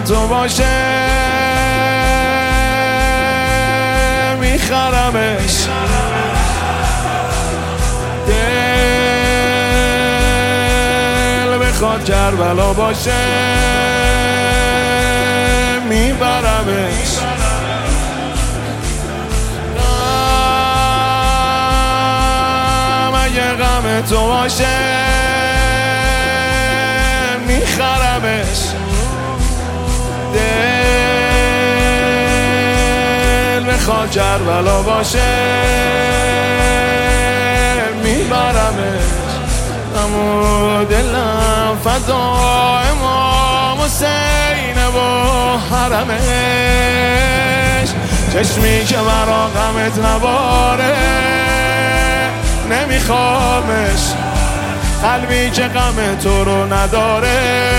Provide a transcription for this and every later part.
تو باشه میخرمش، دل بخواد کربلا باشه میبرمش. اگه غم تو باشه میخرمش، دل بخواد کربلا باشه میبرمش. اما دلم فدای امام حسین و حرمش، چشمی که مرا غمت نباره نمیخوامش، قلبی که غم تو رو نداره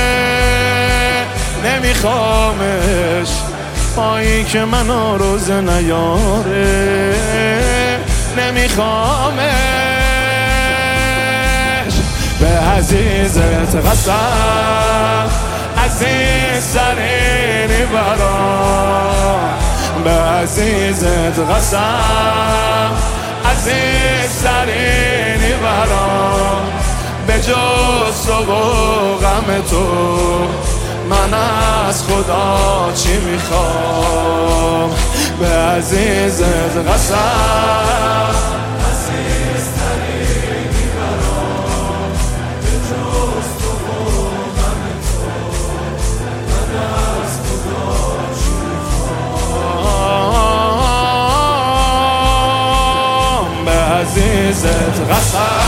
نمیخوامش، پایی که منو روز نیاره نمیخوامش. به عزیزت قسم عزیزترینی برام، به عزیزت قسم عزیزترینی برام، به جز تو و غم تو من از خدا چی میخوام. به عزیزت قسم عزیزترینی برام، به جز تو و غم تو من از خدا چی میخوام. به عزیزت قسم